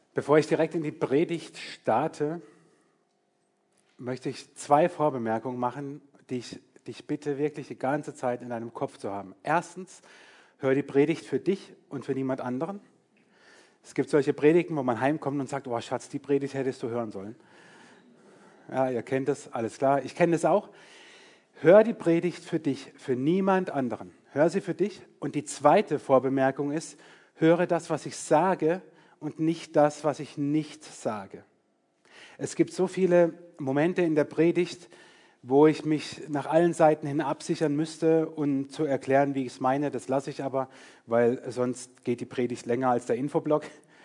Bevor ich direkt in die Predigt starte, möchte ich 2 Vorbemerkungen machen, die ich dich bitte, wirklich die ganze Zeit in deinem Kopf zu haben. Erstens, hör die Predigt für dich und für niemand anderen. Es gibt solche Predigten, wo man heimkommt und sagt, oh Schatz, die Predigt hättest du hören sollen. Ja, ihr kennt das, alles klar. Ich kenne das auch. Hör die Predigt für dich, für niemand anderen. Hör sie für dich. Und die zweite Vorbemerkung ist, höre das, was ich sage und nicht das, was ich nicht sage. Es gibt so viele Momente in der Predigt, wo ich mich nach allen Seiten hin absichern müsste und zu erklären, wie ich es meine. Das lasse ich aber, weil sonst geht die Predigt länger als der Infoblock.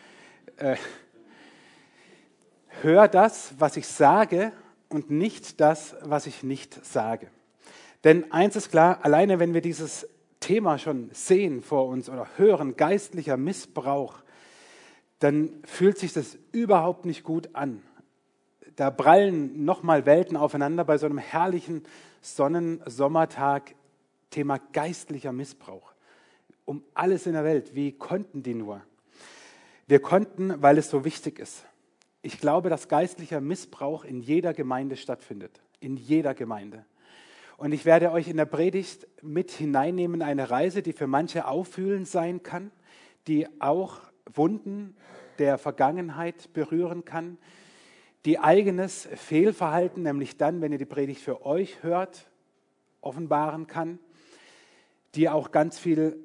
Hör das, was ich sage und nicht das, was ich nicht sage. Denn eins ist klar, alleine wenn wir dieses Thema schon sehen vor uns oder hören, geistlicher Missbrauch, dann fühlt sich das überhaupt nicht gut an. Da prallen nochmal Welten aufeinander bei so einem herrlichen Sommertag, Thema geistlicher Missbrauch. Um alles in der Welt. Wie konnten die nur? Wir konnten, weil es so wichtig ist. Ich glaube, dass geistlicher Missbrauch in jeder Gemeinde stattfindet. In jeder Gemeinde. Und ich werde euch in der Predigt mit hineinnehmen, eine Reise, die für manche auffühlend sein kann, die auch Wunden der Vergangenheit berühren kann, die eigenes Fehlverhalten, nämlich dann, wenn ihr die Predigt für euch hört, offenbaren kann, die auch ganz viel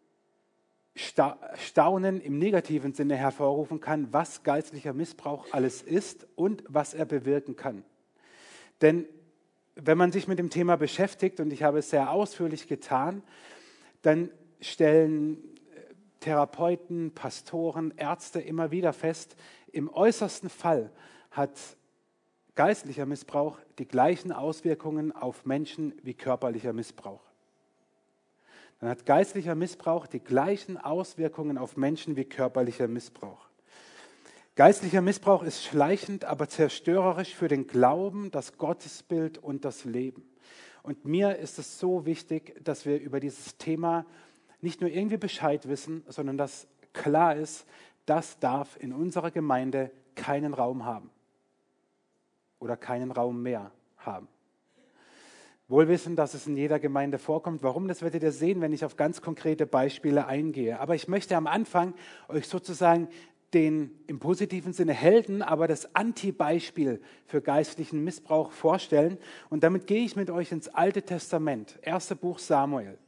Staunen im negativen Sinne hervorrufen kann, was geistlicher Missbrauch alles ist und was er bewirken kann. Denn wenn man sich mit dem Thema beschäftigt, und ich habe es sehr ausführlich getan, dann stellen Therapeuten, Pastoren, Ärzte immer wieder fest, im äußersten Fall hat geistlicher Missbrauch die gleichen Auswirkungen auf Menschen wie körperlicher Missbrauch. Dann hat geistlicher Missbrauch die gleichen Auswirkungen auf Menschen wie körperlicher Missbrauch. Geistlicher Missbrauch ist schleichend, aber zerstörerisch für den Glauben, das Gottesbild und das Leben. Und mir ist es so wichtig, dass wir über dieses Thema nicht nur irgendwie Bescheid wissen, sondern dass klar ist, das darf in unserer Gemeinde keinen Raum haben oder keinen Raum mehr haben. Wohl wissen, dass es in jeder Gemeinde vorkommt. Warum, das werdet ihr sehen, wenn ich auf ganz konkrete Beispiele eingehe. Aber ich möchte am Anfang euch sozusagen den im positiven Sinne Helden, aber das Anti-Beispiel für geistlichen Missbrauch vorstellen. Und damit gehe ich mit euch ins Alte Testament, 1. Buch Samuel.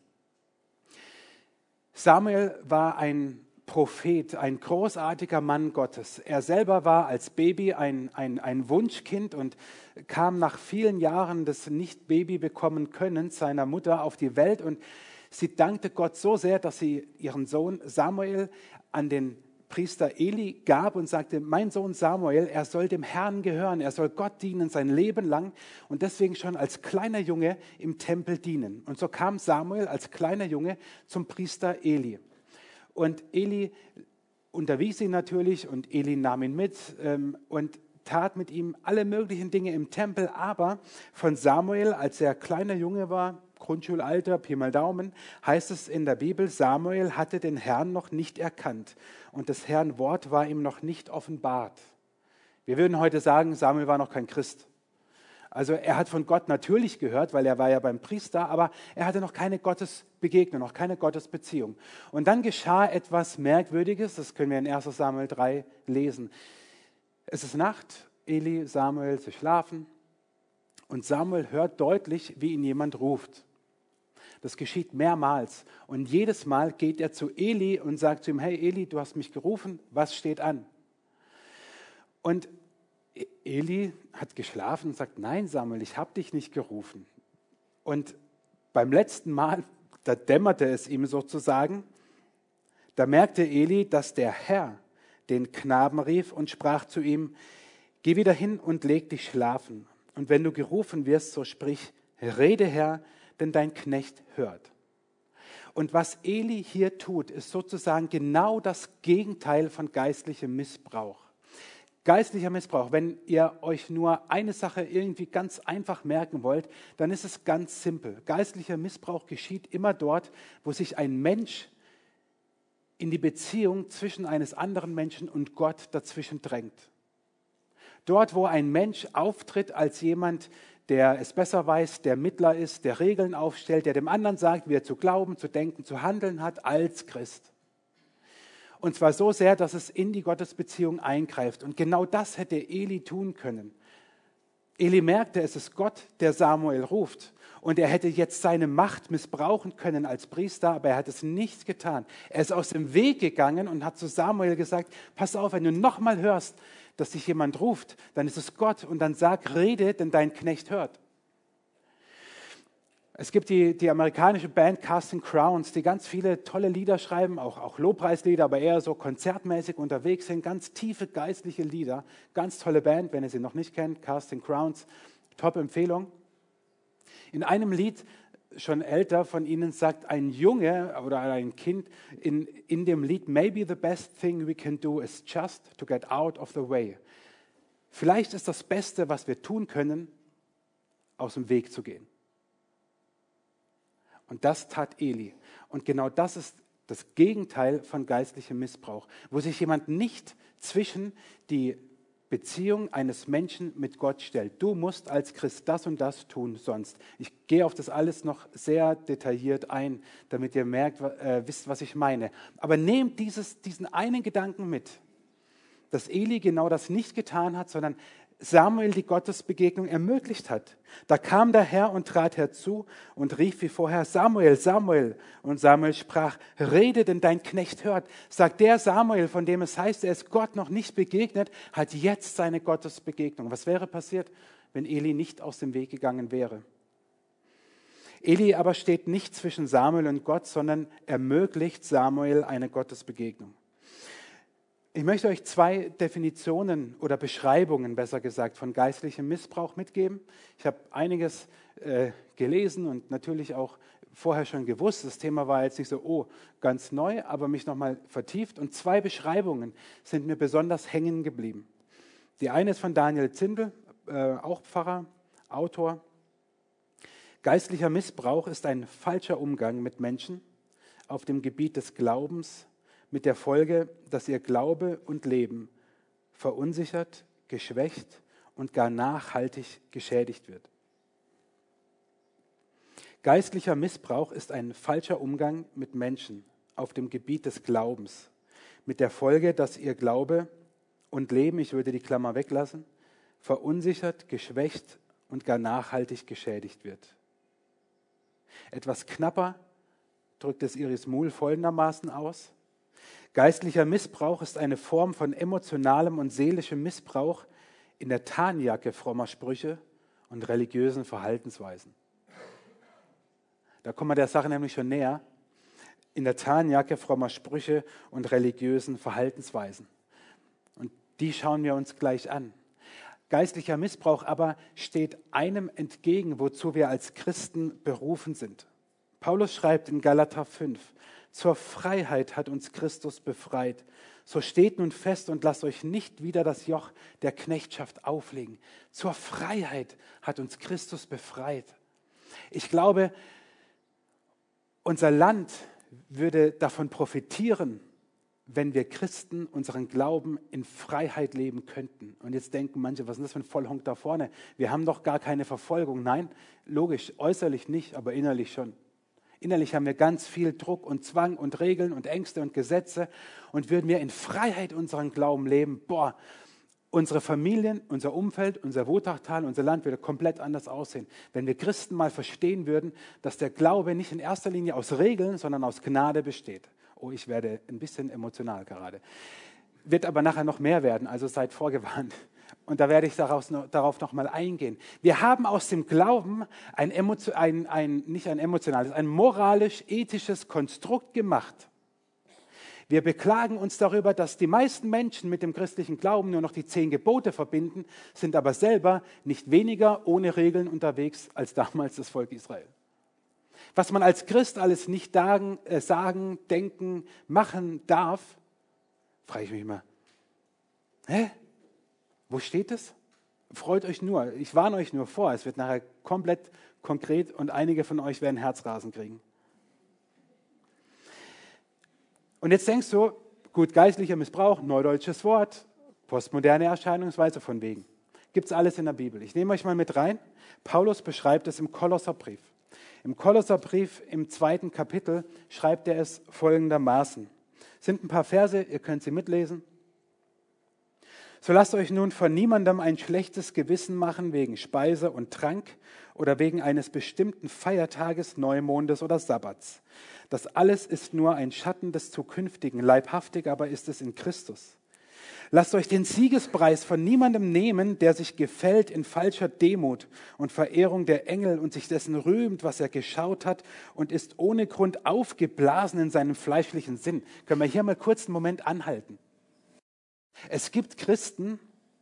Samuel war ein Prophet, ein großartiger Mann Gottes. Er selber war als Baby ein Wunschkind und kam nach vielen Jahren des Nicht-Baby bekommen Könnens seiner Mutter auf die Welt. Und sie dankte Gott so sehr, dass sie ihren Sohn Samuel an den Priester Eli gab und sagte, mein Sohn Samuel, er soll dem Herrn gehören, er soll Gott dienen sein Leben lang und deswegen schon als kleiner Junge im Tempel dienen. Und so kam Samuel als kleiner Junge zum Priester Eli. Und Eli unterwies ihn natürlich und Eli nahm ihn mit und tat mit ihm alle möglichen Dinge im Tempel. Aber von Samuel, als er kleiner Junge war, Grundschulalter, Pi mal Daumen, heißt es in der Bibel, Samuel hatte den Herrn noch nicht erkannt und des Herrn Wort war ihm noch nicht offenbart. Wir würden heute sagen, Samuel war noch kein Christ. Also er hat von Gott natürlich gehört, weil er war ja beim Priester, aber er hatte noch keine Gottesbegegnung, noch keine Gottesbeziehung. Und dann geschah etwas Merkwürdiges, das können wir in 1 Samuel 3 lesen. Es ist Nacht, Eli, Samuel, sie schlafen und Samuel hört deutlich, wie ihn jemand ruft. Das geschieht mehrmals und jedes Mal geht er zu Eli und sagt zu ihm, hey Eli, du hast mich gerufen, was steht an? Und Eli hat geschlafen und sagt, nein Samuel, ich habe dich nicht gerufen. Und beim letzten Mal, da dämmerte es ihm sozusagen, da merkte Eli, dass der Herr den Knaben rief und sprach zu ihm, geh wieder hin und leg dich schlafen. Und wenn du gerufen wirst, so sprich, rede Herr, denn dein Knecht hört. Und was Eli hier tut, ist sozusagen genau das Gegenteil von geistlichem Missbrauch. Geistlicher Missbrauch, wenn ihr euch nur eine Sache irgendwie ganz einfach merken wollt, dann ist es ganz simpel. Geistlicher Missbrauch geschieht immer dort, wo sich ein Mensch in die Beziehung zwischen eines anderen Menschen und Gott dazwischen drängt. Dort, wo ein Mensch auftritt als jemand, der es besser weiß, der Mittler ist, der Regeln aufstellt, der dem anderen sagt, wie er zu glauben, zu denken, zu handeln hat als Christ. Und zwar so sehr, dass es in die Gottesbeziehung eingreift. Und genau das hätte Eli tun können. Eli merkte, es ist Gott, der Samuel ruft. Und er hätte jetzt seine Macht missbrauchen können als Priester, aber er hat es nicht getan. Er ist aus dem Weg gegangen und hat zu Samuel gesagt, pass auf, wenn du nochmal hörst, dass dich jemand ruft, dann ist es Gott und dann sag, rede, denn dein Knecht hört. Es gibt die amerikanische Band Casting Crowns, die ganz viele tolle Lieder schreiben, auch Lobpreislieder, aber eher so konzertmäßig unterwegs sind, ganz tiefe geistliche Lieder. Ganz tolle Band, wenn ihr sie noch nicht kennt, Casting Crowns, Top-Empfehlung. In einem Lied, schon älter von ihnen, sagt ein Junge oder ein Kind in dem Lied, maybe the best thing we can do is just to get out of the way. Vielleicht ist das Beste, was wir tun können, aus dem Weg zu gehen. Und das tat Eli. Und genau das ist das Gegenteil von geistlichem Missbrauch, wo sich jemand nicht zwischen die Beziehung eines Menschen mit Gott stellt. Du musst als Christ das und das tun, sonst. Ich gehe auf das alles noch sehr detailliert ein, damit ihr wisst, was ich meine. Aber nehmt diesen einen Gedanken mit, dass Eli genau das nicht getan hat, sondern Samuel die Gottesbegegnung ermöglicht hat. Da kam der Herr und trat herzu und rief wie vorher, Samuel, Samuel. Und Samuel sprach, rede, denn dein Knecht hört. Sagt der Samuel, von dem es heißt, er ist Gott noch nicht begegnet, hat jetzt seine Gottesbegegnung. Was wäre passiert, wenn Eli nicht aus dem Weg gegangen wäre? Eli aber steht nicht zwischen Samuel und Gott, sondern ermöglicht Samuel eine Gottesbegegnung. Ich möchte euch 2 Definitionen oder Beschreibungen, besser gesagt, von geistlichem Missbrauch mitgeben. Ich habe einiges gelesen und natürlich auch vorher schon gewusst. Das Thema war jetzt nicht so, ganz neu, aber mich nochmal vertieft. Und 2 Beschreibungen sind mir besonders hängen geblieben. Die eine ist von Daniel Zindel, auch Pfarrer, Autor. Geistlicher Missbrauch ist ein falscher Umgang mit Menschen auf dem Gebiet des Glaubens, mit der Folge, dass ihr Glaube und Leben verunsichert, geschwächt und gar nachhaltig geschädigt wird. Geistlicher Missbrauch ist ein falscher Umgang mit Menschen auf dem Gebiet des Glaubens, mit der Folge, dass ihr Glaube und Leben, ich würde die Klammer weglassen, verunsichert, geschwächt und gar nachhaltig geschädigt wird. Etwas knapper drückt es Iris Muhl folgendermaßen aus: Geistlicher Missbrauch ist eine Form von emotionalem und seelischem Missbrauch in der Tarnjacke frommer Sprüche und religiösen Verhaltensweisen. Da kommen wir der Sache nämlich schon näher. In der Tarnjacke frommer Sprüche und religiösen Verhaltensweisen. Und die schauen wir uns gleich an. Geistlicher Missbrauch aber steht einem entgegen, wozu wir als Christen berufen sind. Paulus schreibt in Galater 5, zur Freiheit hat uns Christus befreit. So steht nun fest und lasst euch nicht wieder das Joch der Knechtschaft auflegen. Zur Freiheit hat uns Christus befreit. Ich glaube, unser Land würde davon profitieren, wenn wir Christen unseren Glauben in Freiheit leben könnten. Und jetzt denken manche, was ist das für ein Vollhonk da vorne? Wir haben doch gar keine Verfolgung. Nein, logisch, äußerlich nicht, aber innerlich schon. Innerlich haben wir ganz viel Druck und Zwang und Regeln und Ängste und Gesetze. Und würden wir in Freiheit unseren Glauben leben, unsere Familien, unser Umfeld, unser Wutachtal, unser Land würde komplett anders aussehen. Wenn wir Christen mal verstehen würden, dass der Glaube nicht in erster Linie aus Regeln, sondern aus Gnade besteht. Oh, ich werde ein bisschen emotional gerade. Wird aber nachher noch mehr werden, also seid vorgewarnt. Und da werde ich darauf noch mal eingehen. Wir haben aus dem Glauben ein moralisch-ethisches Konstrukt gemacht. Wir beklagen uns darüber, dass die meisten Menschen mit dem christlichen Glauben nur noch die 10 Gebote verbinden, sind aber selber nicht weniger ohne Regeln unterwegs als damals das Volk Israel. Was man als Christ alles nicht sagen, denken, machen darf, frage ich mich immer, wo steht es? Freut euch nur, ich warne euch nur vor, es wird nachher komplett konkret und einige von euch werden Herzrasen kriegen. Und jetzt denkst du, gut, geistlicher Missbrauch, neudeutsches Wort, postmoderne Erscheinungsweise von wegen. Gibt es alles in der Bibel. Ich nehme euch mal mit rein. Paulus beschreibt es im Kolosserbrief. Im Kolosserbrief im 2. Kapitel schreibt er es folgendermaßen. Es sind ein paar Verse, ihr könnt sie mitlesen. So lasst euch nun von niemandem ein schlechtes Gewissen machen wegen Speise und Trank oder wegen eines bestimmten Feiertages, Neumondes oder Sabbats. Das alles ist nur ein Schatten des Zukünftigen, leibhaftig aber ist es in Christus. Lasst euch den Siegespreis von niemandem nehmen, der sich gefällt in falscher Demut und Verehrung der Engel und sich dessen rühmt, was er geschaut hat und ist ohne Grund aufgeblasen in seinem fleischlichen Sinn. Können wir hier mal kurz einen Moment anhalten? Es gibt Christen,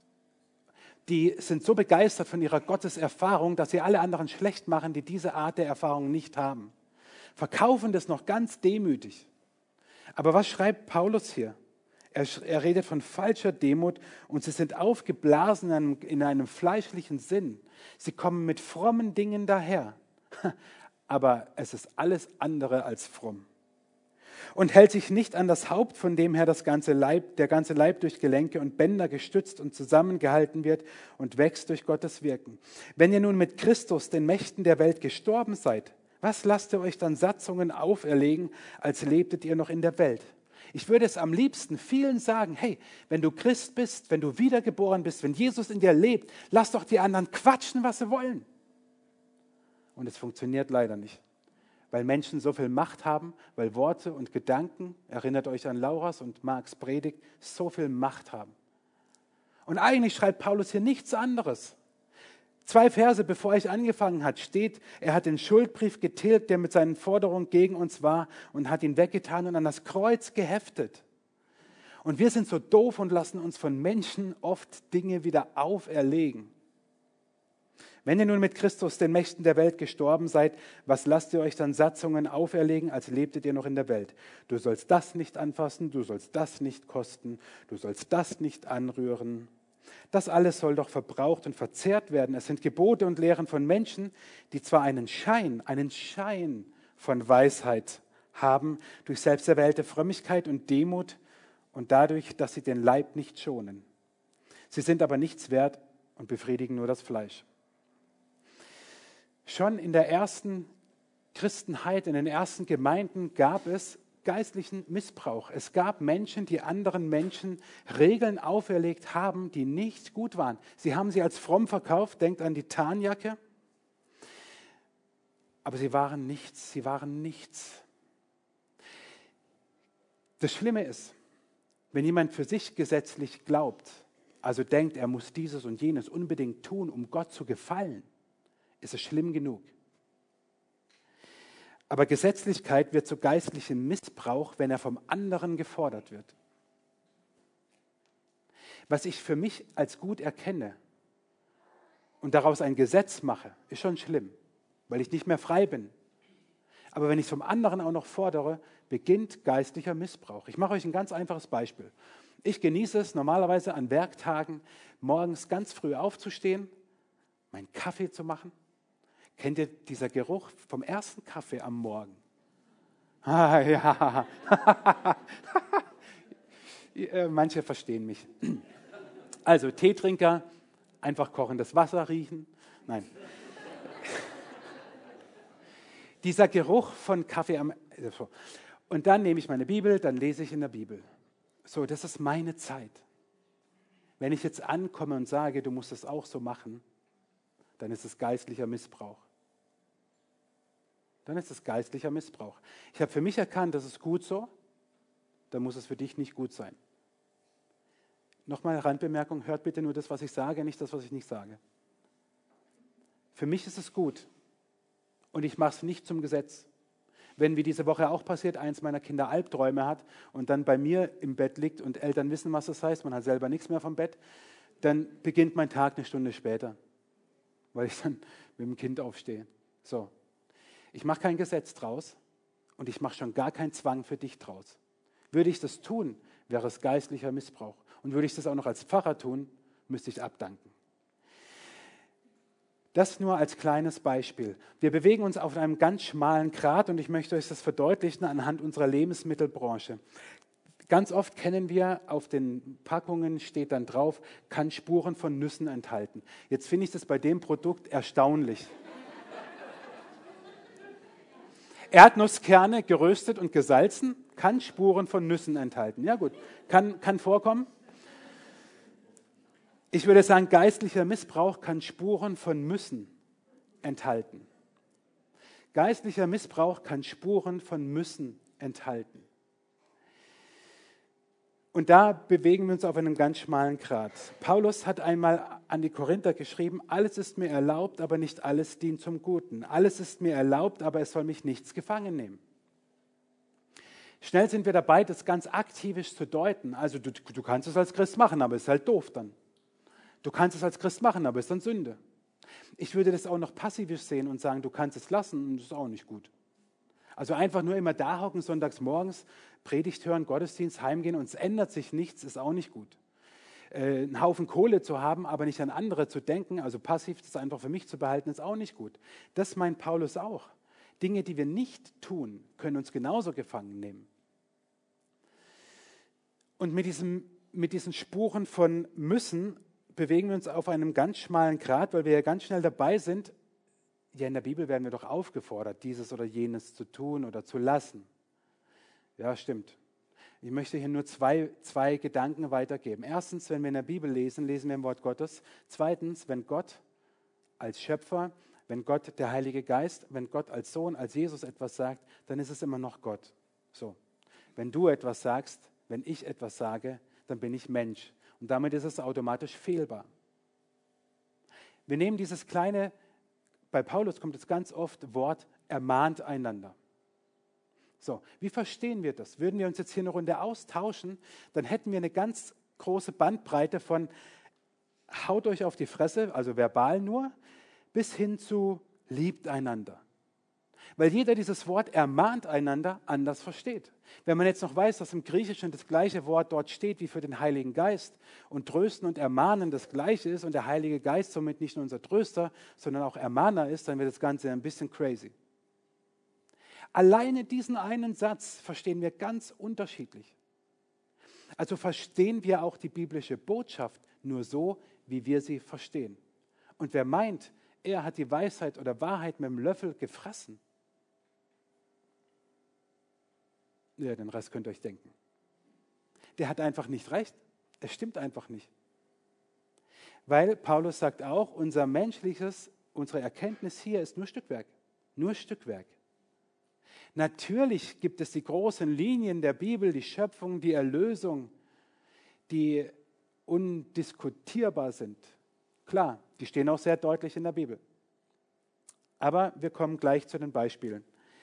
die sind so begeistert von ihrer Gotteserfahrung, dass sie alle anderen schlecht machen, die diese Art der Erfahrung nicht haben. Verkaufen das noch ganz demütig. Aber was schreibt Paulus hier? Er redet von falscher Demut und sie sind aufgeblasen in einem fleischlichen Sinn. Sie kommen mit frommen Dingen daher, aber es ist alles andere als fromm. Und hält sich nicht an das Haupt, von dem her der ganze Leib durch Gelenke und Bänder gestützt und zusammengehalten wird und wächst durch Gottes Wirken. Wenn ihr nun mit Christus, den Mächten der Welt, gestorben seid, was lasst ihr euch dann Satzungen auferlegen, als lebtet ihr noch in der Welt? Ich würde es am liebsten vielen sagen, hey, wenn du Christ bist, wenn du wiedergeboren bist, wenn Jesus in dir lebt, lass doch die anderen quatschen, was sie wollen. Und es funktioniert leider nicht. Weil Menschen so viel Macht haben, weil Worte und Gedanken, erinnert euch an Lauras und Marks Predigt, so viel Macht haben. Und eigentlich schreibt Paulus hier nichts anderes. 2 Verse bevor ich angefangen hat, steht, er hat den Schuldbrief getilgt, der mit seinen Forderungen gegen uns war und hat ihn weggetan und an das Kreuz geheftet. Und wir sind so doof und lassen uns von Menschen oft Dinge wieder auferlegen. Wenn ihr nun mit Christus, den Mächten der Welt, gestorben seid, was lasst ihr euch dann Satzungen auferlegen, als lebtet ihr noch in der Welt? Du sollst das nicht anfassen, du sollst das nicht kosten, du sollst das nicht anrühren. Das alles soll doch verbraucht und verzehrt werden. Es sind Gebote und Lehren von Menschen, die zwar einen Schein von Weisheit haben, durch selbsterwählte Frömmigkeit und Demut und dadurch, dass sie den Leib nicht schonen. Sie sind aber nichts wert und befriedigen nur das Fleisch. Schon in der ersten Christenheit, in den ersten Gemeinden gab es geistlichen Missbrauch. Es gab Menschen, die anderen Menschen Regeln auferlegt haben, die nicht gut waren. Sie haben sie als fromm verkauft, denkt an die Tarnjacke. Aber sie waren nichts. Das Schlimme ist, wenn jemand für sich gesetzlich glaubt, also denkt, er muss dieses und jenes unbedingt tun, um Gott zu gefallen, ist es schlimm genug. Aber Gesetzlichkeit wird zu geistlichem Missbrauch, wenn er vom anderen gefordert wird. Was ich für mich als gut erkenne und daraus ein Gesetz mache, ist schon schlimm, weil ich nicht mehr frei bin. Aber wenn ich es vom anderen auch noch fordere, beginnt geistlicher Missbrauch. Ich mache euch ein ganz einfaches Beispiel. Ich genieße es normalerweise an Werktagen, morgens ganz früh aufzustehen, meinen Kaffee zu machen. Kennt ihr dieser Geruch vom ersten Kaffee am Morgen? Ah, ja. Manche verstehen mich. Also Teetrinker, einfach kochendes Wasser riechen. Nein. Dieser Geruch von Kaffee am... Und dann nehme ich meine Bibel, dann lese ich in der Bibel. So, das ist meine Zeit. Wenn ich jetzt ankomme und sage, du musst es auch so machen, dann ist es geistlicher Missbrauch. Dann ist es geistlicher Missbrauch. Ich habe für mich erkannt, das ist gut so, dann muss es für dich nicht gut sein. Nochmal Randbemerkung, hört bitte nur das, was ich sage, nicht das, was ich nicht sage. Für mich ist es gut und ich mache es nicht zum Gesetz. Wenn, wie diese Woche auch passiert, eins meiner Kinder Albträume hat und dann bei mir im Bett liegt und Eltern wissen, was das heißt, man hat selber nichts mehr vom Bett, dann beginnt mein Tag eine Stunde später, weil ich dann mit dem Kind aufstehe. So. Ich mache kein Gesetz draus und ich mache schon gar keinen Zwang für dich draus. Würde ich das tun, wäre es geistlicher Missbrauch. Und würde ich das auch noch als Pfarrer tun, müsste ich abdanken. Das nur als kleines Beispiel. Wir bewegen uns auf einem ganz schmalen Grat und ich möchte euch das verdeutlichen anhand unserer Lebensmittelbranche. Ganz oft kennen wir, auf den Packungen steht dann drauf, kann Spuren von Nüssen enthalten. Jetzt finde ich das bei dem Produkt erstaunlich. Erdnusskerne geröstet und gesalzen, kann Spuren von Nüssen enthalten. Ja gut, kann vorkommen. Ich würde sagen, geistlicher Missbrauch kann Spuren von Müssen enthalten. Geistlicher Missbrauch kann Spuren von Müssen enthalten. Und da bewegen wir uns auf einem ganz schmalen Grat. Paulus hat einmal an die Korinther geschrieben, alles ist mir erlaubt, aber nicht alles dient zum Guten. Alles ist mir erlaubt, aber es soll mich nichts gefangen nehmen. Schnell sind wir dabei, das ganz aktivisch zu deuten. Also du kannst es als Christ machen, aber es ist halt doof dann. Du kannst es als Christ machen, aber es ist dann Sünde. Ich würde das auch noch passivisch sehen und sagen, du kannst es lassen und das ist auch nicht gut. Also einfach nur immer da hocken, sonntags morgens, Predigt hören, Gottesdienst, heimgehen und es ändert sich nichts, ist auch nicht gut. Einen Haufen Kohle zu haben, aber nicht an andere zu denken, also passiv das einfach für mich zu behalten, ist auch nicht gut. Das meint Paulus auch. Dinge, die wir nicht tun, können uns genauso gefangen nehmen. Und mit diesen Spuren von müssen bewegen wir uns auf einem ganz schmalen Grat, weil wir ja ganz schnell dabei sind. Ja, in der Bibel werden wir doch aufgefordert, dieses oder jenes zu tun oder zu lassen. Ja, stimmt. Ich möchte hier nur zwei Gedanken weitergeben. Erstens, wenn wir in der Bibel lesen, lesen wir im Wort Gottes. Zweitens, wenn Gott als Schöpfer, wenn Gott der Heilige Geist, wenn Gott als Sohn, als Jesus etwas sagt, dann ist es immer noch Gott. So. Wenn du etwas sagst, wenn ich etwas sage, dann bin ich Mensch. Und damit ist es automatisch fehlbar. Wir nehmen dieses kleine, bei Paulus kommt es ganz oft, Wort, ermahnt einander. So, wie verstehen wir das? Würden wir uns jetzt hier eine Runde austauschen, dann hätten wir eine ganz große Bandbreite von haut euch auf die Fresse, also verbal nur, bis hin zu liebt einander. Weil jeder dieses Wort ermahnt einander anders versteht. Wenn man jetzt noch weiß, dass im Griechischen das gleiche Wort dort steht wie für den Heiligen Geist und trösten und ermahnen das gleiche ist und der Heilige Geist somit nicht nur unser Tröster, sondern auch Ermahner ist, dann wird das Ganze ein bisschen crazy. Alleine diesen einen Satz verstehen wir ganz unterschiedlich. Also verstehen wir auch die biblische Botschaft nur so, wie wir sie verstehen. Und wer meint, er hat die Weisheit oder Wahrheit mit dem Löffel gefressen, ja, den Rest könnt ihr euch denken. Der hat einfach nicht recht. Es stimmt einfach nicht. Weil Paulus sagt auch, unsere Erkenntnis hier ist nur Stückwerk. Nur Stückwerk. Natürlich gibt es die großen Linien der Bibel, die Schöpfung, die Erlösung, die undiskutierbar sind. Klar, die stehen auch sehr deutlich in der Bibel. Aber wir kommen gleich zu den Beispielen.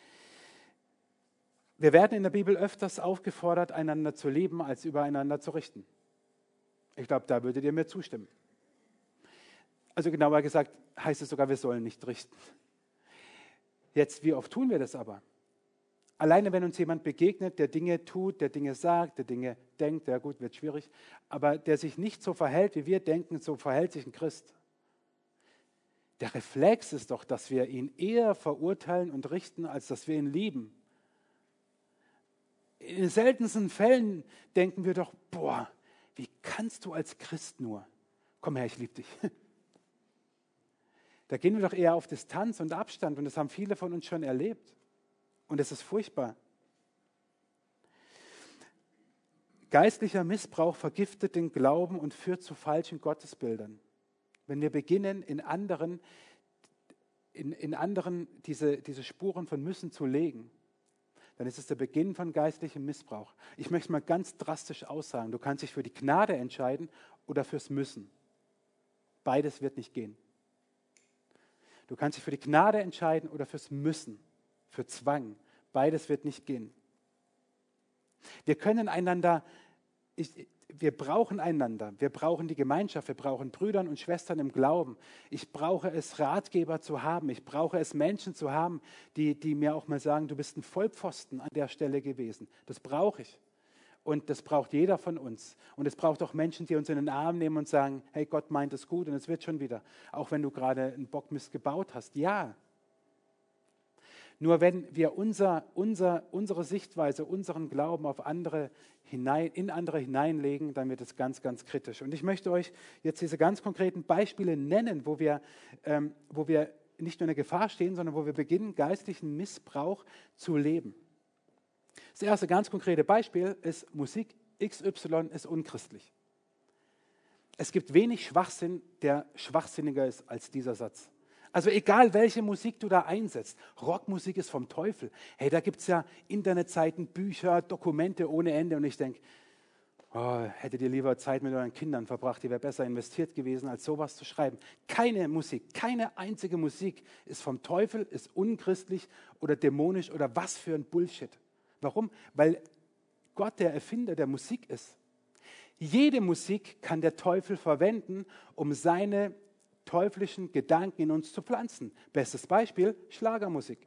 Wir werden in der Bibel öfters aufgefordert, einander zu lieben, als übereinander zu richten. Ich glaube, da würdet ihr mir zustimmen. Also genauer gesagt heißt es sogar, wir sollen nicht richten. Jetzt, wie oft tun wir das aber? Alleine wenn uns jemand begegnet, der Dinge tut, der Dinge sagt, der Dinge denkt, ja gut, wird schwierig, aber der sich nicht so verhält, wie wir denken, so verhält sich ein Christ. Der Reflex ist doch, dass wir ihn eher verurteilen und richten, als dass wir ihn lieben. In den seltensten Fällen denken wir doch, boah, wie kannst du als Christ nur? Komm her, ich liebe dich. Da gehen wir doch eher auf Distanz und Abstand und das haben viele von uns schon erlebt. Und es ist furchtbar. Geistlicher Missbrauch vergiftet den Glauben und führt zu falschen Gottesbildern. Wenn wir beginnen, in anderen diese Spuren von Müssen zu legen, dann ist es der Beginn von geistlichem Missbrauch. Ich möchte mal ganz drastisch aussagen, du kannst dich für die Gnade entscheiden oder fürs Müssen. Beides wird nicht gehen. Du kannst dich für die Gnade entscheiden oder fürs Müssen, für Zwang. Beides wird nicht gehen. Wir können einander, wir brauchen einander, wir brauchen die Gemeinschaft, wir brauchen Brüder und Schwestern im Glauben. Ich brauche es, Ratgeber zu haben, ich brauche es, Menschen zu haben, die mir auch mal sagen, du bist ein Vollpfosten an der Stelle gewesen. Das brauche ich. Und das braucht jeder von uns. Und es braucht auch Menschen, die uns in den Arm nehmen und sagen, hey, Gott meint es gut und es wird schon wieder. Auch wenn du gerade einen Bockmist gebaut hast. Ja. Nur wenn wir unsere Sichtweise, unseren Glauben auf andere in andere hineinlegen, dann wird es ganz, ganz kritisch. Und ich möchte euch jetzt diese ganz konkreten Beispiele nennen, wo wir nicht nur in der Gefahr stehen, sondern wo wir beginnen, geistlichen Missbrauch zu leben. Das erste ganz konkrete Beispiel ist, Musik XY ist unchristlich. Es gibt wenig Schwachsinn, der schwachsinniger ist als dieser Satz. Also egal, welche Musik du da einsetzt, Rockmusik ist vom Teufel. Hey, da gibt es ja Internetseiten, Bücher, Dokumente ohne Ende. Und ich denke, hättet ihr lieber Zeit mit euren Kindern verbracht, die wäre besser investiert gewesen, als sowas zu schreiben. Keine Musik, keine einzige Musik ist vom Teufel, ist unchristlich oder dämonisch oder was für ein Bullshit. Warum? Weil Gott der Erfinder der Musik ist. Jede Musik kann der Teufel verwenden, um seine teuflischen Gedanken in uns zu pflanzen. Bestes Beispiel, Schlagermusik.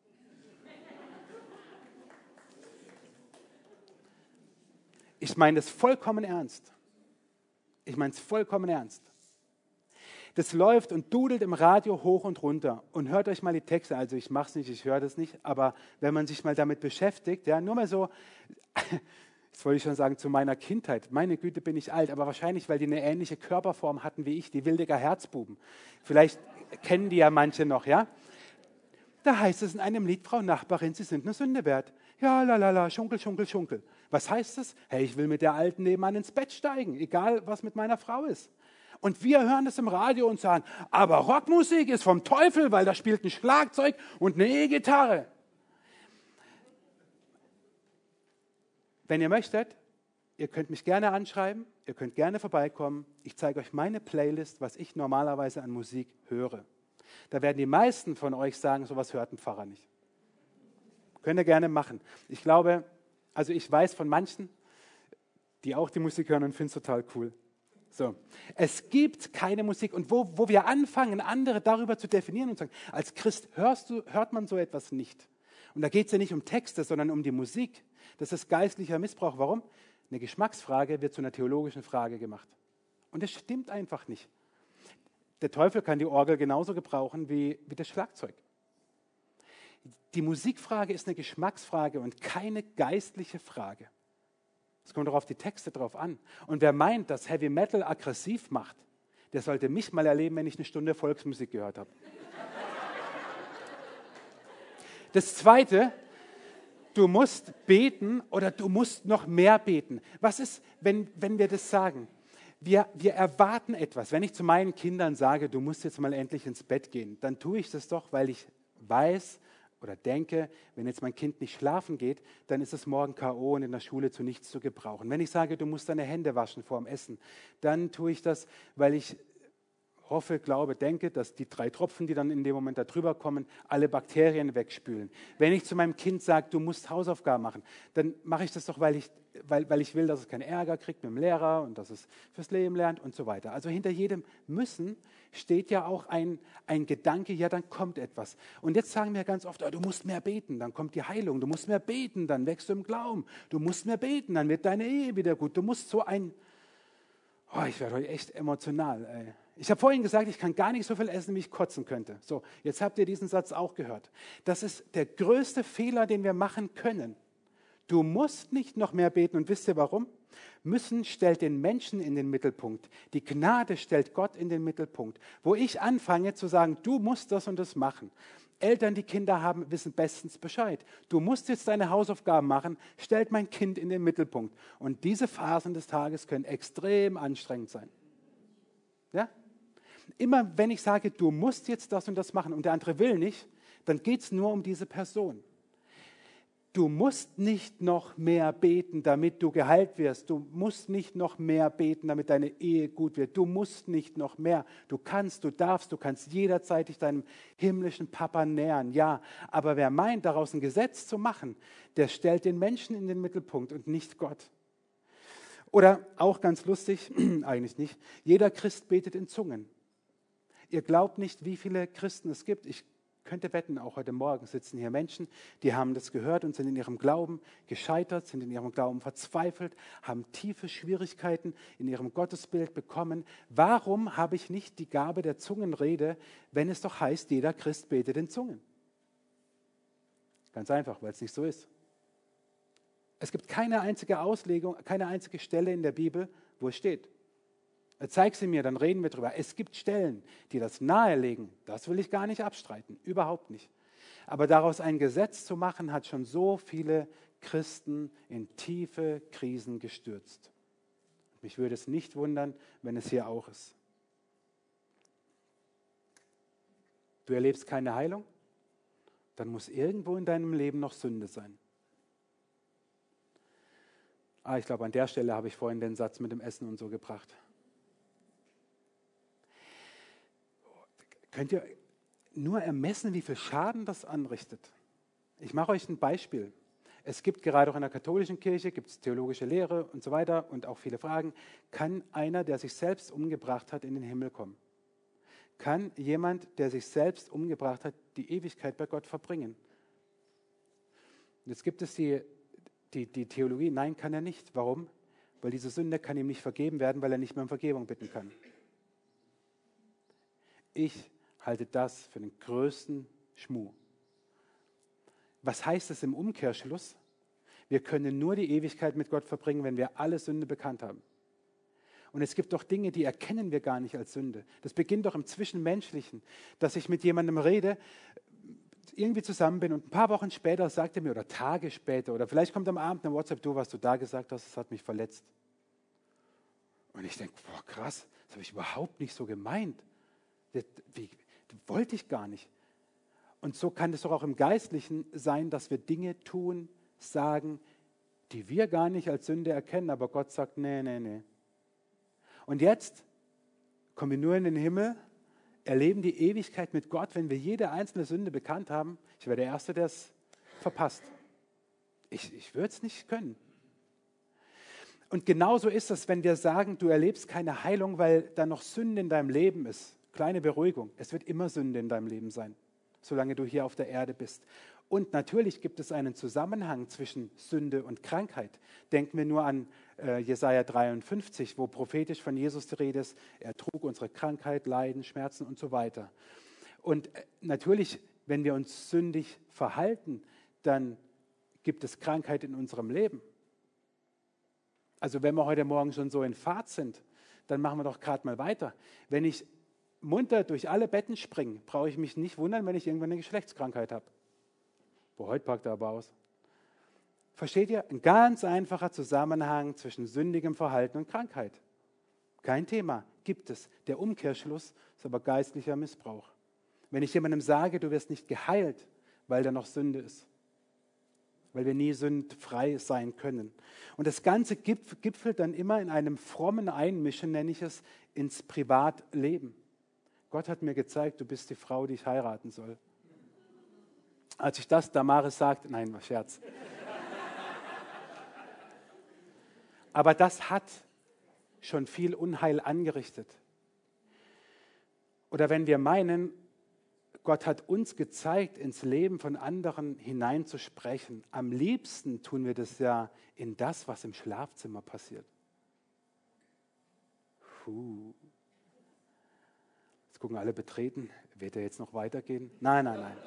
Ich meine das vollkommen ernst. Ich meine es vollkommen ernst. Das läuft und dudelt im Radio hoch und runter. Und hört euch mal die Texte, also ich mache es nicht, ich höre das nicht, aber wenn man sich mal damit beschäftigt, ja, nur mal so, jetzt wollte ich schon sagen, zu meiner Kindheit, meine Güte, bin ich alt, aber wahrscheinlich, weil die eine ähnliche Körperform hatten wie ich, die Wildecker Herzbuben. Vielleicht kennen die ja manche noch, ja? Da heißt es in einem Lied, Frau Nachbarin, Sie sind eine Sünde wert. Ja, lalala, Schunkel, Schunkel, Schunkel. Was heißt das? Hey, ich will mit der Alten nebenan ins Bett steigen, egal was mit meiner Frau ist. Und wir hören das im Radio und sagen, aber Rockmusik ist vom Teufel, weil da spielt ein Schlagzeug und eine E-Gitarre. Wenn ihr möchtet, ihr könnt mich gerne anschreiben, ihr könnt gerne vorbeikommen. Ich zeige euch meine Playlist, was ich normalerweise an Musik höre. Da werden die meisten von euch sagen, sowas hört ein Pfarrer nicht. Könnt ihr gerne machen. Ich glaube, also ich weiß von manchen, die auch die Musik hören und finden es total cool. So, es gibt keine Musik und wo wir anfangen, andere darüber zu definieren und sagen, als Christ hört man so etwas nicht. Und da geht es ja nicht um Texte, sondern um die Musik. Das ist geistlicher Missbrauch. Warum? Eine Geschmacksfrage wird zu einer theologischen Frage gemacht. Und das stimmt einfach nicht. Der Teufel kann die Orgel genauso gebrauchen wie das Schlagzeug. Die Musikfrage ist eine Geschmacksfrage und keine geistliche Frage. Es kommt doch auf die Texte drauf an. Und wer meint, dass Heavy Metal aggressiv macht, der sollte mich mal erleben, wenn ich eine Stunde Volksmusik gehört habe. Das Zweite, du musst beten oder du musst noch mehr beten. Was ist, wenn wir das sagen? Wir erwarten etwas. Wenn ich zu meinen Kindern sage, du musst jetzt mal endlich ins Bett gehen, dann tue ich das doch, weil ich weiß oder denke, wenn jetzt mein Kind nicht schlafen geht, dann ist es morgen K.O. und in der Schule zu nichts zu gebrauchen. Wenn ich sage, du musst deine Hände waschen vor dem Essen, dann tue ich das, weil ich hoffe, glaube, denke, dass die 3 Tropfen, die dann in dem Moment da drüber kommen, alle Bakterien wegspülen. Wenn ich zu meinem Kind sage, du musst Hausaufgaben machen, dann mache ich das doch, weil ich will, dass es keinen Ärger kriegt mit dem Lehrer und dass es fürs Leben lernt und so weiter. Also hinter jedem Müssen steht ja auch ein Gedanke, ja, dann kommt etwas. Und jetzt sagen wir ganz oft, du musst mehr beten, dann kommt die Heilung. Du musst mehr beten, dann wächst du im Glauben. Du musst mehr beten, dann wird deine Ehe wieder gut. Du musst ich werde heute echt emotional, ey. Ich habe vorhin gesagt, ich kann gar nicht so viel essen, wie ich kotzen könnte. So, jetzt habt ihr diesen Satz auch gehört. Das ist der größte Fehler, den wir machen können. Du musst nicht noch mehr beten. Und wisst ihr warum? Müssen stellt den Menschen in den Mittelpunkt. Die Gnade stellt Gott in den Mittelpunkt. Wo ich anfange zu sagen, du musst das und das machen. Eltern, die Kinder haben, wissen bestens Bescheid. Du musst jetzt deine Hausaufgaben machen, stellt mein Kind in den Mittelpunkt. Und diese Phasen des Tages können extrem anstrengend sein. Ja? Immer wenn ich sage, du musst jetzt das und das machen und der andere will nicht, dann geht es nur um diese Person. Du musst nicht noch mehr beten, damit du geheilt wirst. Du musst nicht noch mehr beten, damit deine Ehe gut wird. Du musst nicht noch mehr. Du kannst, du darfst, du kannst jederzeit dich deinem himmlischen Papa nähern. Ja, aber wer meint, daraus ein Gesetz zu machen, der stellt den Menschen in den Mittelpunkt und nicht Gott. Oder auch ganz lustig, eigentlich nicht, jeder Christ betet in Zungen. Ihr glaubt nicht, wie viele Christen es gibt. Ich Könnte wetten, auch heute Morgen sitzen hier Menschen, die haben das gehört und sind in ihrem Glauben gescheitert, sind in ihrem Glauben verzweifelt, haben tiefe Schwierigkeiten in ihrem Gottesbild bekommen. Warum habe ich nicht die Gabe der Zungenrede, wenn es doch heißt, jeder Christ betet in Zungen? Ganz einfach, weil es nicht so ist. Es gibt keine einzige Auslegung, keine einzige Stelle in der Bibel, wo es steht. Zeig sie mir, dann reden wir drüber. Es gibt Stellen, die das nahelegen. Das will ich gar nicht abstreiten, überhaupt nicht. Aber daraus ein Gesetz zu machen, hat schon so viele Christen in tiefe Krisen gestürzt. Mich würde es nicht wundern, wenn es hier auch ist. Du erlebst keine Heilung? Dann muss irgendwo in deinem Leben noch Sünde sein. Ich glaube, an der Stelle habe ich vorhin den Satz mit dem Essen und so gebracht. Könnt ihr nur ermessen, wie viel Schaden das anrichtet? Ich mache euch ein Beispiel. Es gibt gerade auch in der katholischen Kirche, gibt es theologische Lehre und so weiter und auch viele Fragen. Kann einer, der sich selbst umgebracht hat, in den Himmel kommen? Kann jemand, der sich selbst umgebracht hat, die Ewigkeit bei Gott verbringen? Jetzt gibt es die Theologie, nein, kann er nicht. Warum? Weil diese Sünde kann ihm nicht vergeben werden, weil er nicht mehr um Vergebung bitten kann. Ich halte das für den größten Schmuh. Was heißt es im Umkehrschluss? Wir können nur die Ewigkeit mit Gott verbringen, wenn wir alle Sünde bekannt haben. Und es gibt doch Dinge, die erkennen wir gar nicht als Sünde. Das beginnt doch im Zwischenmenschlichen, dass ich mit jemandem rede, irgendwie zusammen bin und ein paar Wochen später sagt er mir, oder Tage später, oder vielleicht kommt am Abend eine WhatsApp, du, was du da gesagt hast, das hat mich verletzt. Und ich denke, boah, krass, das habe ich überhaupt nicht so gemeint. Das wollte ich gar nicht. Und so kann es doch auch im Geistlichen sein, dass wir Dinge tun, sagen, die wir gar nicht als Sünde erkennen, aber Gott sagt, nee, nee, nee. Und jetzt kommen wir nur in den Himmel, erleben die Ewigkeit mit Gott, wenn wir jede einzelne Sünde bekannt haben. Ich wäre der Erste, der es verpasst. Ich würde es nicht können. Und genauso ist es, wenn wir sagen, du erlebst keine Heilung, weil da noch Sünde in deinem Leben ist. Kleine Beruhigung, es wird immer Sünde in deinem Leben sein, solange du hier auf der Erde bist. Und natürlich gibt es einen Zusammenhang zwischen Sünde und Krankheit. Denken wir nur an Jesaja 53, wo prophetisch von Jesus die Rede ist, er trug unsere Krankheit, Leiden, Schmerzen und so weiter. Und natürlich, wenn wir uns sündig verhalten, dann gibt es Krankheit in unserem Leben. Also wenn wir heute Morgen schon so in Fahrt sind, dann machen wir doch gerade mal weiter. Wenn ich munter durch alle Betten springe, brauche ich mich nicht wundern, wenn ich irgendwann eine Geschlechtskrankheit habe. Boah, heute packt er aber aus. Versteht ihr? Ein ganz einfacher Zusammenhang zwischen sündigem Verhalten und Krankheit. Kein Thema, gibt es. Der Umkehrschluss ist aber geistlicher Missbrauch. Wenn ich jemandem sage, du wirst nicht geheilt, weil da noch Sünde ist, weil wir nie sündfrei sein können. Und das Ganze gipfelt dann immer in einem frommen Einmischen, nenne ich es, ins Privatleben. Gott hat mir gezeigt, du bist die Frau, die ich heiraten soll. Als ich das Damaris sagte, nein, war Scherz. Aber das hat schon viel Unheil angerichtet. Oder wenn wir meinen, Gott hat uns gezeigt, ins Leben von anderen hineinzusprechen. Am liebsten tun wir das ja in das, was im Schlafzimmer passiert. Jetzt gucken alle betreten. Wird er jetzt noch weitergehen? Nein, nein, nein.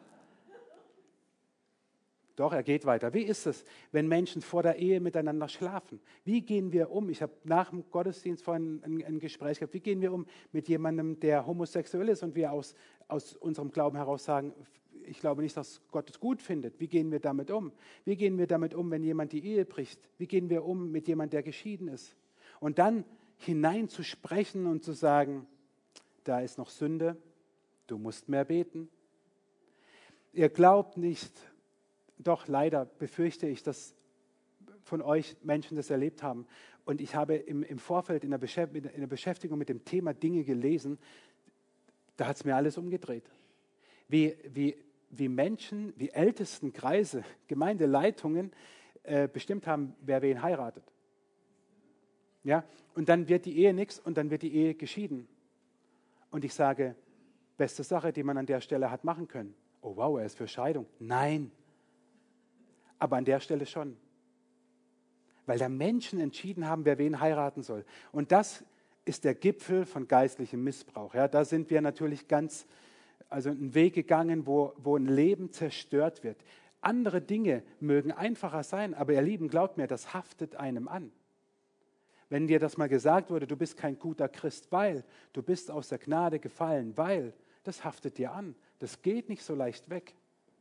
Doch, er geht weiter. Wie ist es, wenn Menschen vor der Ehe miteinander schlafen? Wie gehen wir um? Ich habe nach dem Gottesdienst vorhin ein Gespräch gehabt. Wie gehen wir um mit jemandem, der homosexuell ist und wir aus unserem Glauben heraus sagen, ich glaube nicht, dass Gott es gut findet. Wie gehen wir damit um? Wie gehen wir damit um, wenn jemand die Ehe bricht? Wie gehen wir um mit jemandem, der geschieden ist? Und dann hineinzusprechen und zu sagen, da ist noch Sünde, du musst mehr beten. Ihr glaubt nicht, doch leider befürchte ich, dass von euch Menschen das erlebt haben. Und ich habe im Vorfeld in der Beschäftigung mit dem Thema Dinge gelesen, da hat es mir alles umgedreht. Wie Menschen, wie Ältestenkreise, Gemeindeleitungen bestimmt haben, wer wen heiratet. Ja? Und dann wird die Ehe nichts und dann wird die Ehe geschieden. Und ich sage, Beste Sache, die man an der Stelle hat machen können. Oh wow, er ist für Scheidung. Nein, aber an der Stelle schon. Weil da Menschen entschieden haben, wer wen heiraten soll. Und das ist der Gipfel von geistlichem Missbrauch. Ja, da sind wir natürlich einen Weg gegangen, wo ein Leben zerstört wird. Andere Dinge mögen einfacher sein, aber ihr Lieben, glaubt mir, das haftet einem an. Wenn dir das mal gesagt wurde, du bist kein guter Christ, weil du bist aus der Gnade gefallen, weil, das haftet dir an. Das geht nicht so leicht weg.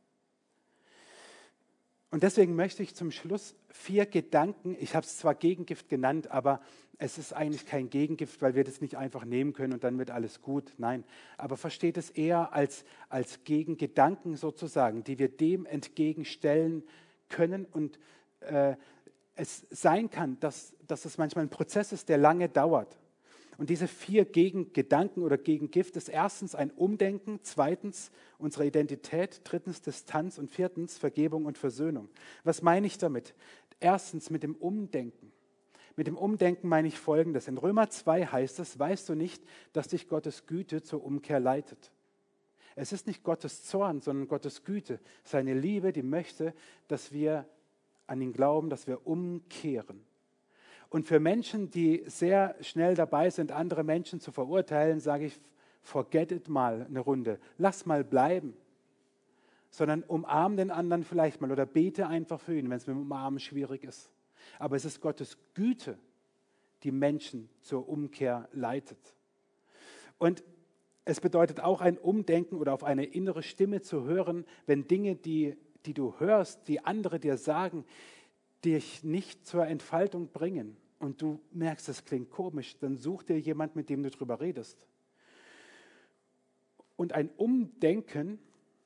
Und deswegen möchte ich zum Schluss 4 Gedanken, ich habe es zwar Gegengift genannt, aber es ist eigentlich kein Gegengift, weil wir das nicht einfach nehmen können und dann wird alles gut. Nein, aber versteht es eher als Gegengedanken sozusagen, die wir dem entgegenstellen können. Und es sein kann, dass es manchmal ein Prozess ist, der lange dauert. Und diese 4 Gegengedanken oder Gegengift ist erstens ein Umdenken, zweitens unsere Identität, drittens Distanz und viertens Vergebung und Versöhnung. Was meine ich damit? Erstens mit dem Umdenken. Mit dem Umdenken meine ich Folgendes. In Römer 2 heißt es, weißt du nicht, dass dich Gottes Güte zur Umkehr leitet? Es ist nicht Gottes Zorn, sondern Gottes Güte. Seine Liebe, die möchte, dass wir an ihn glauben, dass wir umkehren. Und für Menschen, die sehr schnell dabei sind, andere Menschen zu verurteilen, sage ich, forget it mal eine Runde. Lass mal bleiben. Sondern umarm den anderen vielleicht mal oder bete einfach für ihn, wenn es mit dem Umarmen schwierig ist. Aber es ist Gottes Güte, die Menschen zur Umkehr leitet. Und es bedeutet auch ein Umdenken oder auf eine innere Stimme zu hören, wenn Dinge, die du hörst, die andere dir sagen, dich nicht zur Entfaltung bringen und du merkst, das klingt komisch, dann such dir jemand, mit dem du drüber redest. Und ein Umdenken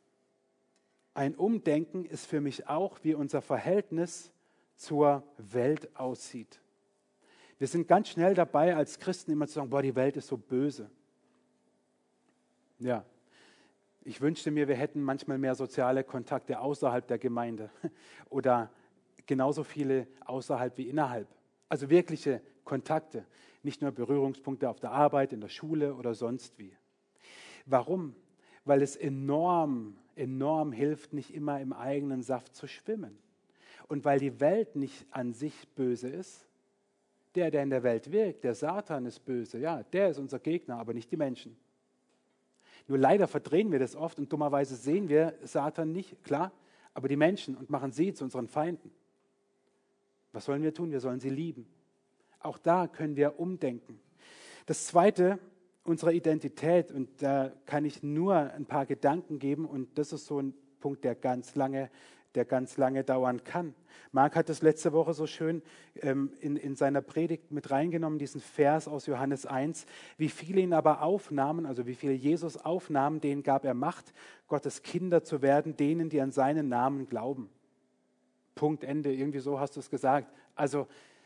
ist für mich auch, wie unser Verhältnis zur Welt aussieht. Wir sind ganz schnell dabei, als Christen immer zu sagen, boah, die Welt ist so böse. Ja, ich wünschte mir, wir hätten manchmal mehr soziale Kontakte außerhalb der Gemeinde oder genauso viele außerhalb wie innerhalb. Also wirkliche Kontakte, nicht nur Berührungspunkte auf der Arbeit, in der Schule oder sonst wie. Warum? Weil es enorm hilft, nicht immer im eigenen Saft zu schwimmen. Und weil die Welt nicht an sich böse ist, der in der Welt wirkt, der Satan ist böse, ja, der ist unser Gegner, aber nicht die Menschen. Nur leider verdrehen wir das oft und dummerweise sehen wir Satan nicht, klar, aber die Menschen und machen sie zu unseren Feinden. Was sollen wir tun? Wir sollen sie lieben. Auch da können wir umdenken. Das Zweite, unsere Identität, und da kann ich nur ein paar Gedanken geben und das ist so ein Punkt, der ganz lange dauern kann. Marc hat das letzte Woche so schön in seiner Predigt mit reingenommen, diesen Vers aus Johannes 1. Wie viele ihn aber aufnahmen, also wie viele Jesus aufnahmen, denen gab er Macht, Gottes Kinder zu werden, denen, die an seinen Namen glauben. Punkt, Ende, irgendwie so hast du es gesagt. Also,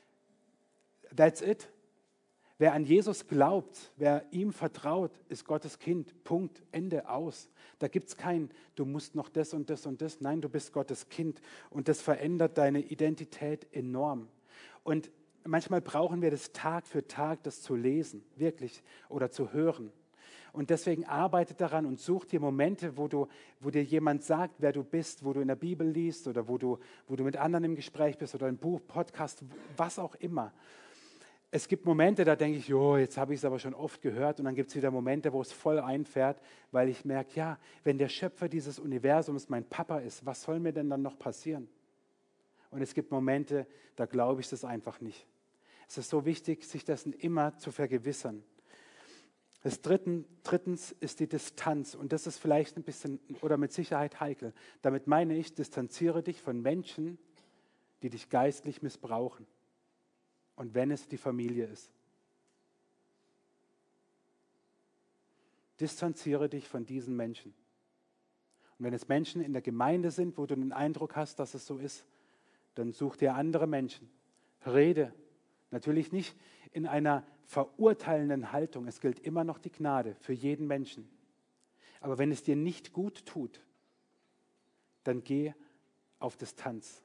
that's it. Wer an Jesus glaubt, wer ihm vertraut, ist Gottes Kind. Punkt, Ende, aus. Da gibt es kein, du musst noch das und das und das. Nein, du bist Gottes Kind und das verändert deine Identität enorm. Und manchmal brauchen wir das Tag für Tag, das zu lesen, wirklich, oder zu hören. Und deswegen arbeite daran und such dir Momente, wo dir jemand sagt, wer du bist, wo du in der Bibel liest oder wo du mit anderen im Gespräch bist oder ein Buch, Podcast, was auch immer. Es gibt Momente, da denke ich, jo, jetzt habe ich es aber schon oft gehört und dann gibt es wieder Momente, wo es voll einfährt, weil ich merke, ja, wenn der Schöpfer dieses Universums mein Papa ist, was soll mir denn dann noch passieren? Und es gibt Momente, da glaube ich das einfach nicht. Es ist so wichtig, sich dessen immer zu vergewissern. Das drittens ist die Distanz und das ist vielleicht ein bisschen oder mit Sicherheit heikel. Damit meine ich, distanziere dich von Menschen, die dich geistlich missbrauchen. Und wenn es die Familie ist. Distanziere dich von diesen Menschen. Und wenn es Menschen in der Gemeinde sind, wo du den Eindruck hast, dass es so ist, dann such dir andere Menschen. Rede. Natürlich nicht in einer verurteilenden Haltung. Es gilt immer noch die Gnade für jeden Menschen. Aber wenn es dir nicht gut tut, dann geh auf Distanz.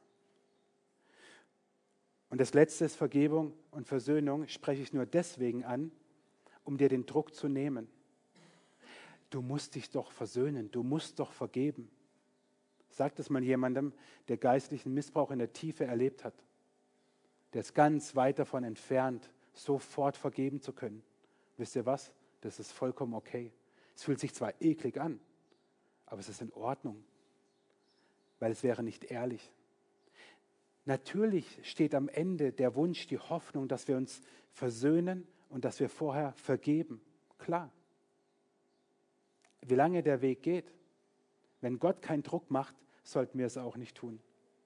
Und das Letzte ist Vergebung und Versöhnung, spreche ich nur deswegen an, um dir den Druck zu nehmen. du musst dich doch versöhnen, du musst doch vergeben. Sagt es mal jemandem, der geistlichen Missbrauch in der Tiefe erlebt hat. Der ist ganz weit davon entfernt, sofort vergeben zu können. Wisst ihr was? Das ist vollkommen okay. Es fühlt sich zwar eklig an, aber es ist in Ordnung, weil es wäre nicht ehrlich. Natürlich steht am Ende der Wunsch, die Hoffnung, dass wir uns versöhnen und dass wir vorher vergeben. Klar. Wie lange der Weg geht, wenn Gott keinen Druck macht, sollten wir es auch nicht tun.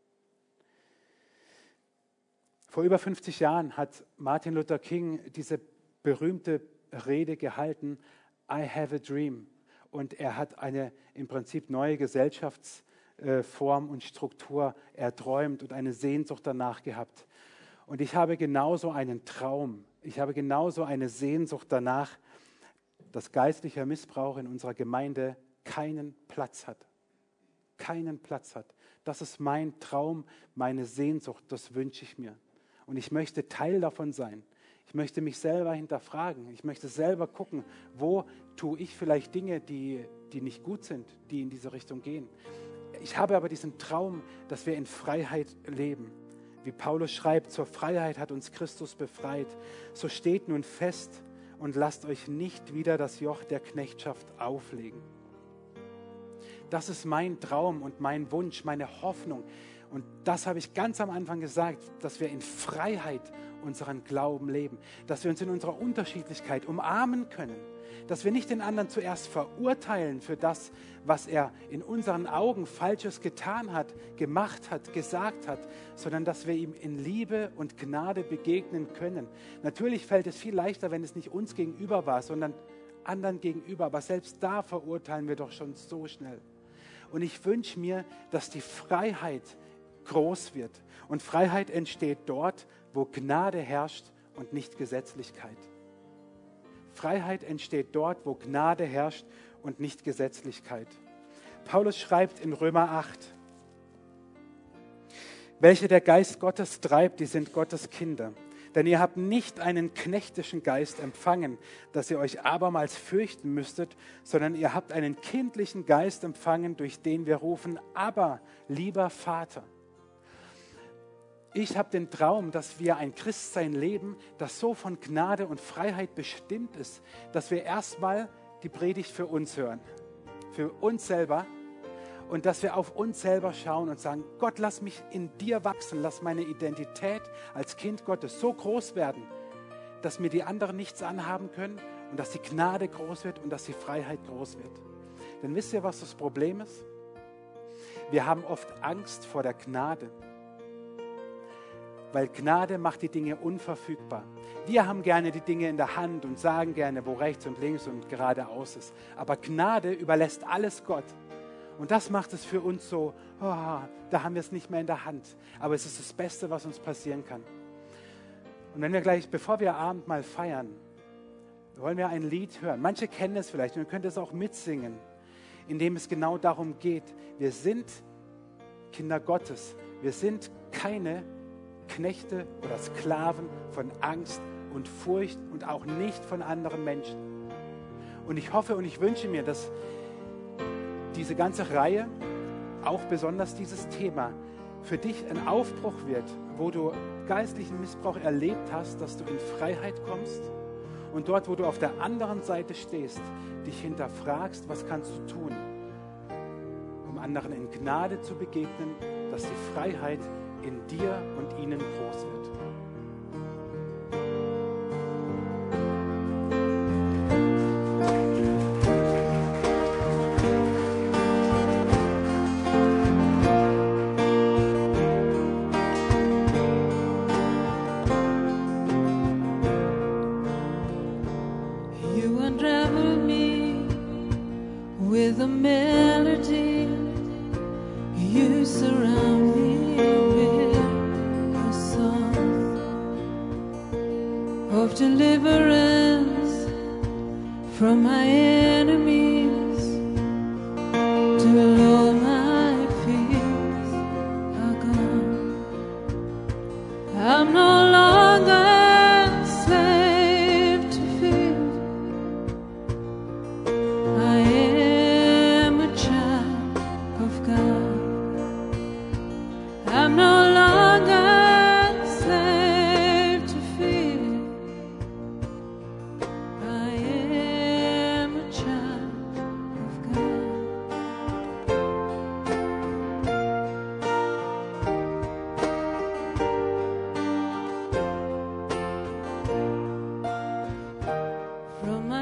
Vor über 50 Jahren hat Martin Luther King diese berühmte Rede gehalten, I have a dream. Und er hat eine im Prinzip neue Gesellschaftsform und Struktur erträumt und eine Sehnsucht danach gehabt. Und ich habe genauso einen Traum, ich habe genauso eine Sehnsucht danach, dass geistlicher Missbrauch in unserer Gemeinde keinen Platz hat. Keinen Platz hat. Das ist mein Traum, meine Sehnsucht, das wünsche ich mir. Und ich möchte Teil davon sein. Ich möchte mich selber hinterfragen. Ich möchte selber gucken, wo tue ich vielleicht Dinge, die nicht gut sind, die in diese Richtung gehen. Ich habe aber diesen Traum, dass wir in Freiheit leben. Wie Paulus schreibt, zur Freiheit hat uns Christus befreit. So steht nun fest und lasst euch nicht wieder das Joch der Knechtschaft auflegen. Das ist mein Traum und mein Wunsch, meine Hoffnung. Und das habe ich ganz am Anfang gesagt, dass wir in Freiheit unseren Glauben leben, dass wir uns in unserer Unterschiedlichkeit umarmen können, dass wir nicht den anderen zuerst verurteilen für das, was er in unseren Augen Falsches getan hat, gemacht hat, gesagt hat, sondern dass wir ihm in Liebe und Gnade begegnen können. Natürlich fällt es viel leichter, wenn es nicht uns gegenüber war, sondern anderen gegenüber, aber selbst da verurteilen wir doch schon so schnell. Und ich wünsche mir, dass die Freiheit groß wird. Und Freiheit entsteht dort, wo Gnade herrscht und nicht Gesetzlichkeit. Freiheit entsteht dort, wo Gnade herrscht und nicht Gesetzlichkeit. Paulus schreibt in Römer 8, welche der Geist Gottes treibt, die sind Gottes Kinder. Denn ihr habt nicht einen knechtischen Geist empfangen, dass ihr euch abermals fürchten müsstet, sondern ihr habt einen kindlichen Geist empfangen, durch den wir rufen, aber lieber Vater. Ich habe den Traum, dass wir ein Christsein leben, das so von Gnade und Freiheit bestimmt ist, dass wir erstmal die Predigt für uns hören, für uns selber, und dass wir auf uns selber schauen und sagen, Gott, lass mich in dir wachsen, lass meine Identität als Kind Gottes so groß werden, dass mir die anderen nichts anhaben können und dass die Gnade groß wird und dass die Freiheit groß wird. Denn wisst ihr, was das Problem ist? Wir haben oft Angst vor der Gnade. Weil Gnade macht die Dinge unverfügbar. Wir haben gerne die Dinge in der Hand und sagen gerne, wo rechts und links und geradeaus ist. Aber Gnade überlässt alles Gott. Und das macht es für uns so, da haben wir es nicht mehr in der Hand. Aber es ist das Beste, was uns passieren kann. Und wenn wir gleich, bevor wir Abendmahl feiern, wollen wir ein Lied hören. Manche kennen es vielleicht und ihr könnt es auch mitsingen, in dem es genau darum geht. Wir sind Kinder Gottes. Wir sind keine Knechte oder Sklaven von Angst und Furcht und auch nicht von anderen Menschen. Und ich hoffe und ich wünsche mir, dass diese ganze Reihe, auch besonders dieses Thema, für dich ein Aufbruch wird, wo du geistlichen Missbrauch erlebt hast, dass du in Freiheit kommst und dort, wo du auf der anderen Seite stehst, dich hinterfragst, was kannst du tun, um anderen in Gnade zu begegnen, dass die Freiheit in dir und ihnen groß wird. You unravel me with a melody. You surround me with a song of deliverance from my enemies, till all my fears are gone. I'm no longer slave to fear. I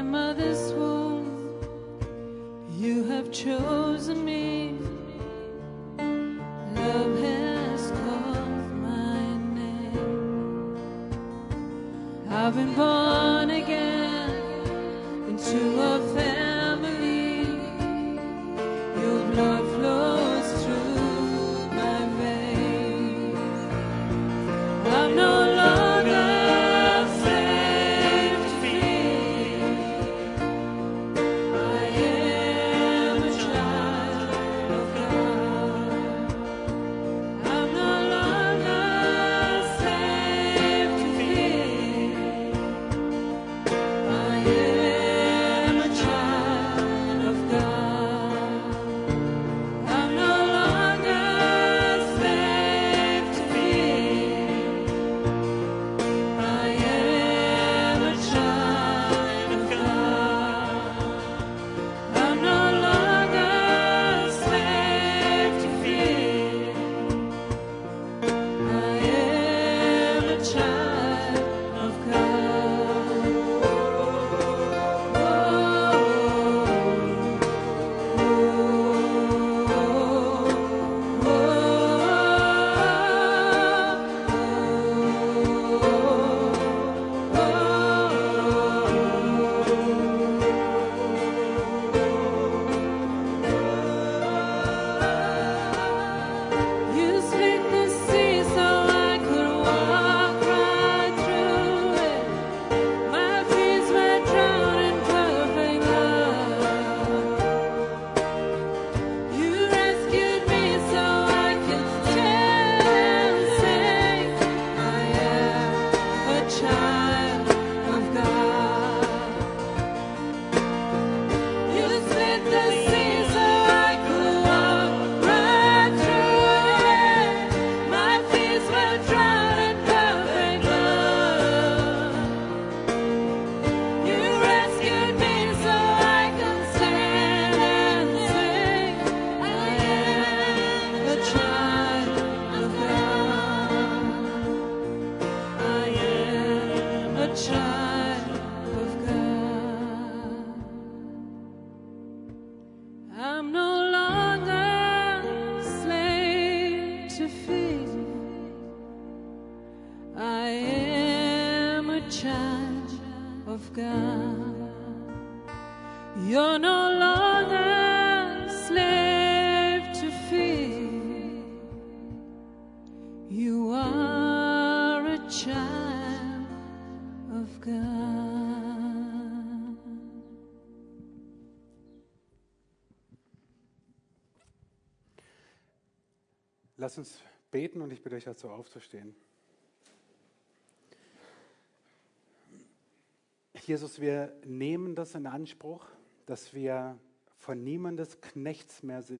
my mother's womb, you have chosen me. Love has called my name. I've been born again into a family. Your blood flows through my veins. I'm no longer a slave to fear. I am a child of God. I'm no longer a slave to fear. I am a child of God. I'm no longer a slave to fear. I am a child of God. I'm no longer a slave to fear. I am a child of You split the sea so I could walk right through it. My fears were drowned in perfect love. You rescued me so I could stand and sing. I am a child of God. You split the sea so I could walk right through it. My fears were drowned in perfect love. You rescued me so I could stand and sing. I am a child of God. I am a child of God. I'm no longer a slave to fear. I am a child of God. You're no longer a slave to fear. You are a child of God. Lass uns beten und ich bitte euch dazu aufzustehen. Jesus, wir nehmen das in Anspruch, dass wir von niemandes Knechts mehr sind.